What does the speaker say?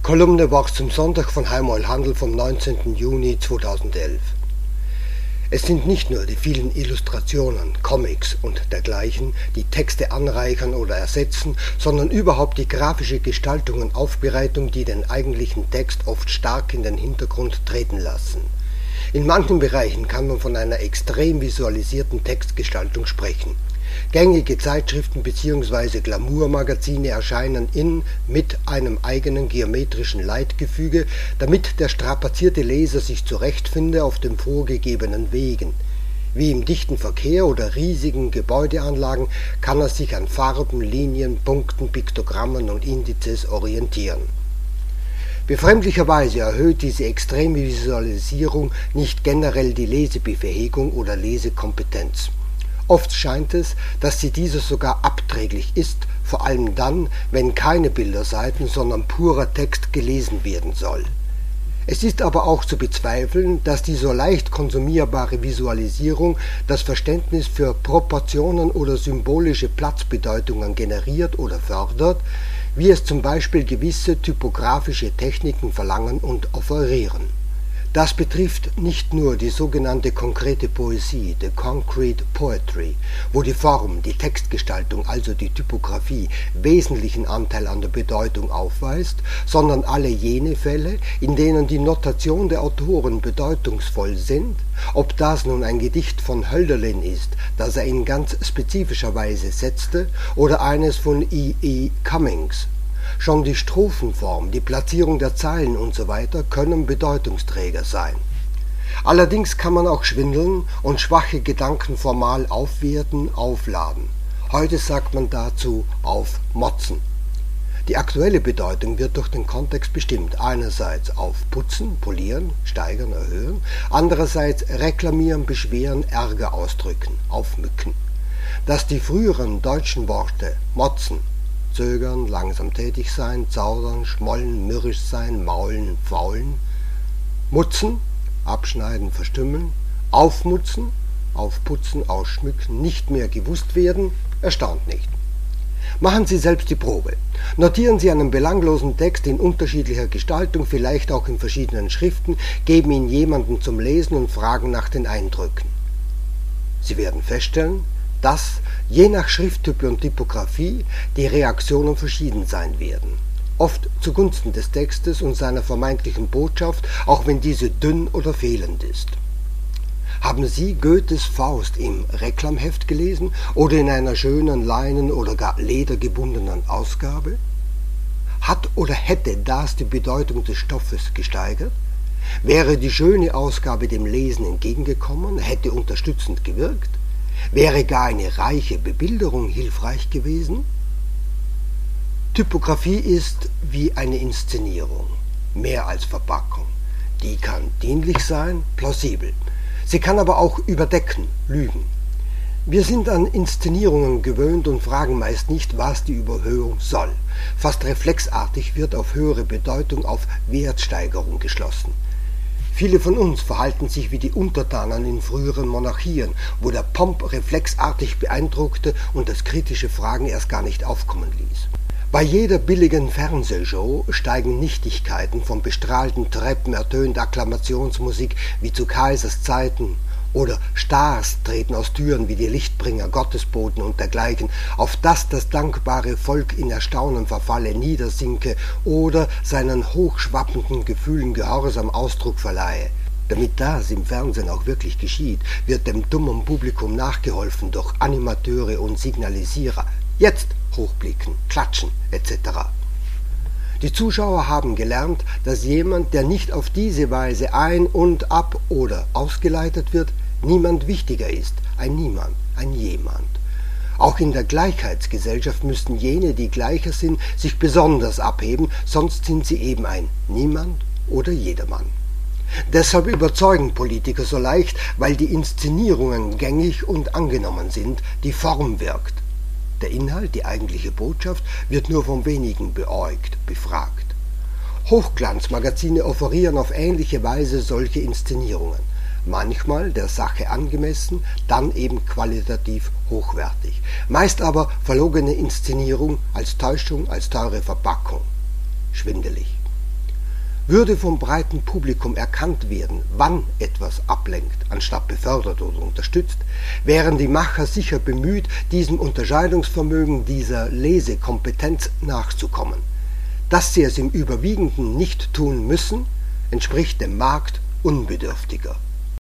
Kolumne Wort zum Sonntag von Heimoil Handel vom 19. Juni 2011. Es sind nicht nur die vielen Illustrationen, Comics und dergleichen, die Texte anreichern oder ersetzen, sondern überhaupt die grafische Gestaltung und Aufbereitung, die den eigentlichen Text oft stark in den Hintergrund treten lassen. In manchen Bereichen kann man von einer extrem visualisierten Textgestaltung sprechen. Gängige Zeitschriften bzw. Glamour-Magazine erscheinen mit einem eigenen geometrischen Leitgefüge, damit der strapazierte Leser sich zurechtfinde auf den vorgegebenen Wegen. Wie im dichten Verkehr oder riesigen Gebäudeanlagen kann er sich an Farben, Linien, Punkten, Piktogrammen und Indizes orientieren. Befremdlicherweise erhöht diese extreme Visualisierung nicht generell die Lesebefähigung oder Lesekompetenz. Oft scheint es, dass sie dieser sogar abträglich ist, vor allem dann, wenn keine Bilderseiten, sondern purer Text gelesen werden soll. Es ist aber auch zu bezweifeln, dass die so leicht konsumierbare Visualisierung das Verständnis für Proportionen oder symbolische Platzbedeutungen generiert oder fördert, wie es zum Beispiel gewisse typografische Techniken verlangen und offerieren. Das betrifft nicht nur die sogenannte konkrete Poesie, the concrete poetry, wo die Form, die Textgestaltung, also die Typografie, wesentlichen Anteil an der Bedeutung aufweist, sondern alle jene Fälle, in denen die Notation der Autoren bedeutungsvoll sind, ob das nun ein Gedicht von Hölderlin ist, das er in ganz spezifischer Weise setzte, oder eines von E. Cummings. Schon die Strophenform, die Platzierung der Zeilen usw. können Bedeutungsträger sein. Allerdings kann man auch schwindeln und schwache Gedanken formal aufwerten, aufladen. Heute sagt man dazu aufmotzen. Die aktuelle Bedeutung wird durch den Kontext bestimmt. Einerseits aufputzen, polieren, steigern, erhöhen. Andererseits reklamieren, beschweren, Ärger ausdrücken, aufmücken. Dass die früheren deutschen Worte motzen, zögern, langsam tätig sein, zaudern, schmollen, mürrisch sein, maulen, faulen, mutzen, abschneiden, verstümmeln, aufmutzen, aufputzen, ausschmücken, nicht mehr gewusst werden, erstaunt nicht. Machen Sie selbst die Probe. Notieren Sie einen belanglosen Text in unterschiedlicher Gestaltung, vielleicht auch in verschiedenen Schriften, geben ihn jemandem zum Lesen und fragen nach den Eindrücken. Sie werden feststellen, dass, je nach Schrifttype und Typografie, die Reaktionen verschieden sein werden. Oft zugunsten des Textes und seiner vermeintlichen Botschaft, auch wenn diese dünn oder fehlend ist. Haben Sie Goethes Faust im Reklamheft gelesen oder in einer schönen Leinen- oder gar ledergebundenen Ausgabe? Hat oder hätte das die Bedeutung des Stoffes gesteigert? Wäre die schöne Ausgabe dem Lesen entgegengekommen, hätte unterstützend gewirkt? Wäre gar eine reiche Bebilderung hilfreich gewesen? Typografie ist wie eine Inszenierung, mehr als Verpackung. Die kann dienlich sein, plausibel. Sie kann aber auch überdecken, lügen. Wir sind an Inszenierungen gewöhnt und fragen meist nicht, was die Überhöhung soll. Fast reflexartig wird auf höhere Bedeutung, auf Wertsteigerung geschlossen. Viele von uns verhalten sich wie die Untertanen in früheren Monarchien, wo der Pomp reflexartig beeindruckte und das kritische Fragen erst gar nicht aufkommen ließ. Bei jeder billigen Fernsehshow steigen Nichtigkeiten, von bestrahlten Treppen ertönt Akklamationsmusik wie zu Kaisers Zeiten, oder Stars treten aus Türen wie die Lichtbringer, Gottesboten und dergleichen, auf dass das dankbare Volk in Erstaunen verfalle, niedersinke oder seinen hochschwappenden Gefühlen gehorsam Ausdruck verleihe. Damit das im Fernsehen auch wirklich geschieht, wird dem dummen Publikum nachgeholfen durch Animateure und Signalisierer. Jetzt hochblicken, klatschen etc. Die Zuschauer haben gelernt, dass jemand, der nicht auf diese Weise ein- und ab- oder ausgeleitet wird, niemand wichtiger ist, ein Niemand, ein Jemand. Auch in der Gleichheitsgesellschaft müssten jene, die gleicher sind, sich besonders abheben, sonst sind sie eben ein Niemand oder Jedermann. Deshalb überzeugen Politiker so leicht, weil die Inszenierungen gängig und angenommen sind, die Form wirkt. Der Inhalt, die eigentliche Botschaft, wird nur von wenigen beäugt, befragt. Hochglanzmagazine offerieren auf ähnliche Weise solche Inszenierungen. Manchmal der Sache angemessen, dann eben qualitativ hochwertig. Meist aber verlogene Inszenierung als Täuschung, als teure Verpackung. Schwindelig. Würde vom breiten Publikum erkannt werden, wann etwas ablenkt, anstatt befördert oder unterstützt, wären die Macher sicher bemüht, diesem Unterscheidungsvermögen, dieser Lesekompetenz nachzukommen. Dass sie es im Überwiegenden nicht tun müssen, entspricht dem Markt unbedürftiger.